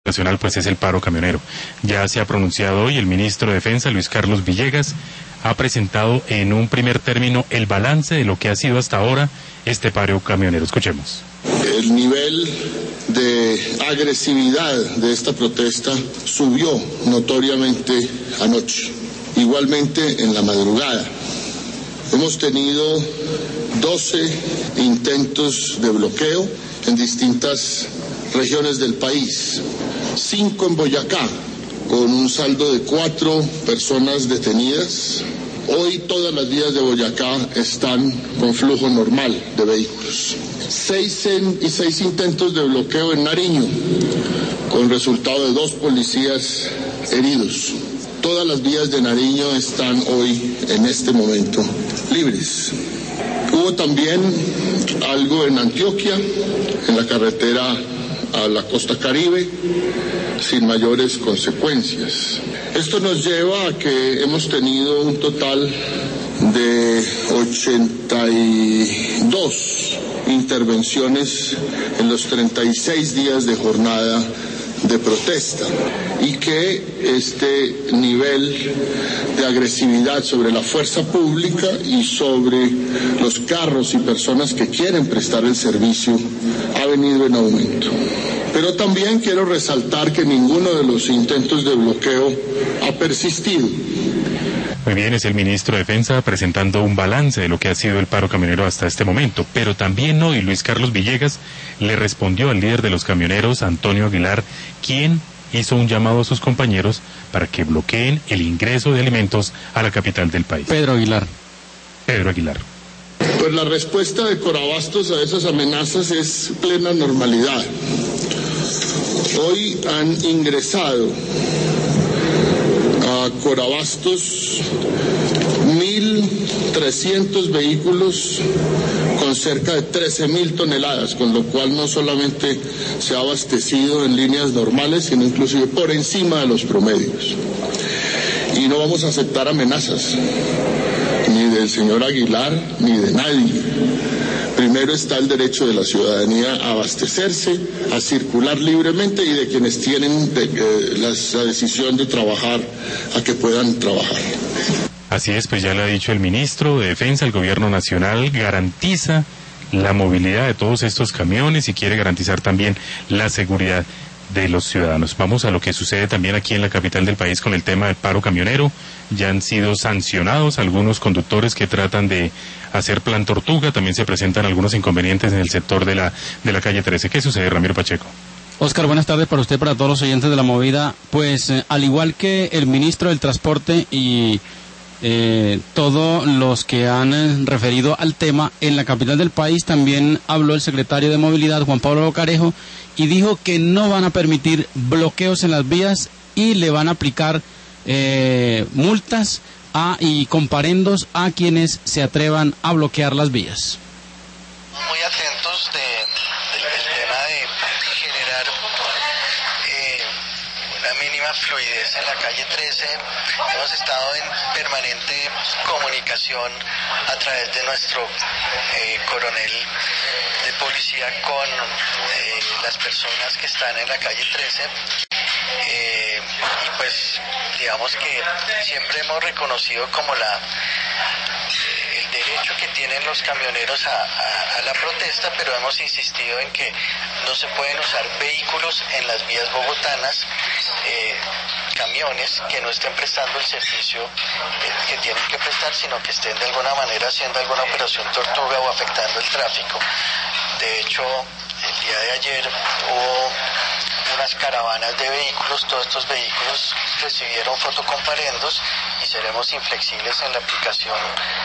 nacional pues es el paro camionero. Ya se ha pronunciado hoy el ministro de Defensa, Luis Carlos Villegas, ha presentado en un primer término el balance de lo que ha sido hasta ahora este paro camionero. Escuchemos. El nivel de agresividad de esta protesta subió notoriamente anoche, igualmente en la madrugada. Hemos tenido 12 intentos de bloqueo en distintas regiones del país, 5 en Boyacá, con un saldo de 4 personas detenidas. Hoy todas las vías de Boyacá están con flujo normal de vehículos. 6 intentos de bloqueo en Nariño, con resultado de 2 policías heridos. Todas las vías de Nariño están hoy, en este momento, libres. Hubo también algo en Antioquia, en la carretera a la costa Caribe, sin mayores consecuencias. Esto nos lleva a que hemos tenido un total de 82 intervenciones en los 36 días de jornada de protesta, y que este nivel de agresividad sobre la fuerza pública y sobre los carros y personas que quieren prestar el servicio ha venido en aumento. Pero también quiero resaltar que ninguno de los intentos de bloqueo ha persistido. Muy bien, es el ministro de Defensa presentando un balance de lo que ha sido el paro camionero hasta este momento, pero también hoy Luis Carlos Villegas le respondió al líder de los camioneros, Antonio Aguilar, quien hizo un llamado a sus compañeros para que bloqueen el ingreso de alimentos a la capital del país. Pedro Aguilar. Pues la respuesta de Corabastos a esas amenazas es plena normalidad. Hoy han ingresado a Corabastos 1.300 vehículos con cerca de 13.000 toneladas, con lo cual no solamente se ha abastecido en líneas normales, sino inclusive por encima de los promedios. Y no vamos a aceptar amenazas, ni del señor Aguilar, ni de nadie. Primero está el derecho de la ciudadanía a abastecerse, a circular libremente, y de quienes tienen la decisión de trabajar, a que puedan trabajar. Así es, pues ya lo ha dicho el ministro de Defensa, el gobierno nacional garantiza la movilidad de todos estos camiones y quiere garantizar también la seguridad de los ciudadanos. Vamos a lo que sucede también aquí en la capital del país con el tema del paro camionero. Ya han sido sancionados algunos conductores que tratan de hacer plan tortuga. También se presentan algunos inconvenientes en el sector de la calle 13. ¿Qué sucede, Ramiro Pacheco? Oscar, buenas tardes para usted, para todos los oyentes de La Movida. Pues al igual que el ministro del Transporte y todos los que han referido al tema, en la capital del país también habló el secretario de Movilidad, Juan Pablo Bocarejo, y dijo que no van a permitir bloqueos en las vías y le van a aplicar multas y comparendos a quienes se atrevan a bloquear las vías. Muy atentos del tema de generar una mínima fluidez en la calle 13. Hemos estado en permanente comunicación a través de nuestro coronel de policía con las personas que están en la calle 13. Y pues digamos que siempre hemos reconocido como el derecho que tienen los camioneros a la protesta, pero hemos insistido en que no se pueden usar vehículos en las vías bogotanas, camiones que no estén prestando el servicio que tienen que prestar, sino que estén de alguna manera haciendo alguna operación tortuga o afectando el tráfico. De hecho, el día de ayer hubo unas caravanas de vehículos. Todos estos vehículos recibieron fotocomparendos y seremos inflexibles en la aplicación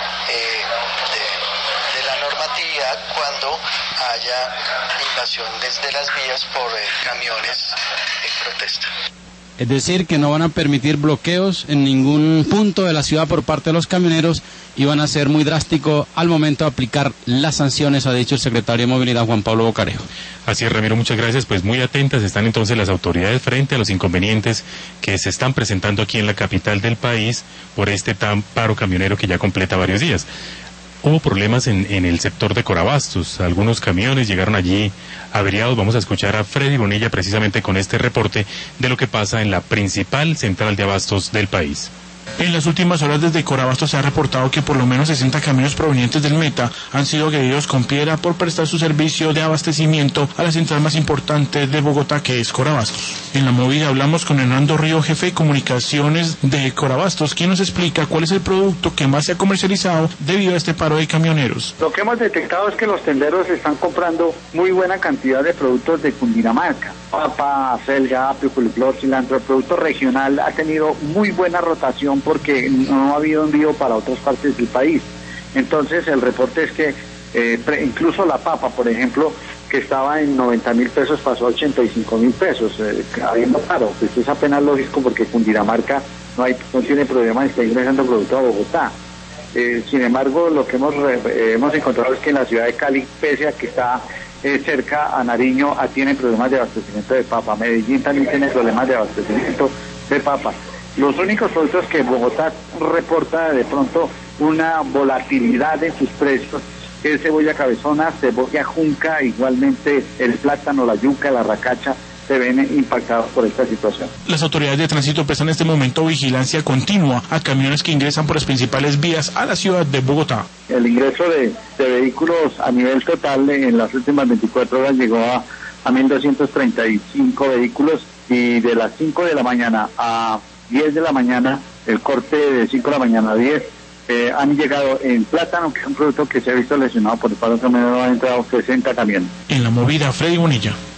de la normatividad cuando haya invasión desde las vías por camiones en protesta. Es decir, que no van a permitir bloqueos en ningún punto de la ciudad por parte de los camioneros y van a ser muy drásticos al momento de aplicar las sanciones, ha dicho el secretario de Movilidad, Juan Pablo Bocarejo. Así es, Ramiro, muchas gracias. Pues muy atentas están entonces las autoridades frente a los inconvenientes que se están presentando aquí en la capital del país por este paro camionero que ya completa varios días. Hubo problemas en el sector de Corabastos. Algunos camiones llegaron allí averiados. Vamos a escuchar a Freddy Bonilla precisamente con este reporte de lo que pasa en la principal central de abastos del país. En las últimas horas desde Corabastos se ha reportado que por lo menos 60 camiones provenientes del Meta han sido agredidos con piedra por prestar su servicio de abastecimiento a la central más importante de Bogotá, que es Corabastos. En la movida hablamos con Hernando Río, jefe de comunicaciones de Corabastos, quien nos explica cuál es el producto que más se ha comercializado debido a este paro de camioneros. Lo que hemos detectado es que los tenderos están comprando muy buena cantidad de productos de Cundinamarca. Papa, selga, apio, coliflor, cilantro. El producto regional ha tenido muy buena rotación porque no ha habido envío para otras partes del país. Entonces el reporte es que incluso la papa, por ejemplo, que estaba en 90.000 pesos pasó a 85.000 pesos. Habiendo paro, pues es apenas lógico porque Cundinamarca no tiene problema de estar ingresando producto a Bogotá. Sin embargo, lo que hemos encontrado es que en la ciudad de Cali, pese a que está cerca a Nariño, tiene problemas de abastecimiento de papa. Medellín también tiene problemas de abastecimiento de papa. Los únicos productos que Bogotá reporta de pronto una volatilidad en sus precios es cebolla cabezona, cebolla junca, igualmente el plátano, la yuca, la racacha, se ven impactados por esta situación. Las autoridades de tránsito prestan en este momento vigilancia continua a camiones que ingresan por las principales vías a la ciudad de Bogotá. El ingreso de vehículos a nivel total en las últimas 24 horas llegó a 1.235 vehículos, y de las 5 de la mañana a 10 de la mañana, el corte de 5 de la mañana a 10, han llegado en plátano, que es un producto que se ha visto lesionado por el paro camionero, han entrado 60 camiones. En la movida, Freddy Bonilla.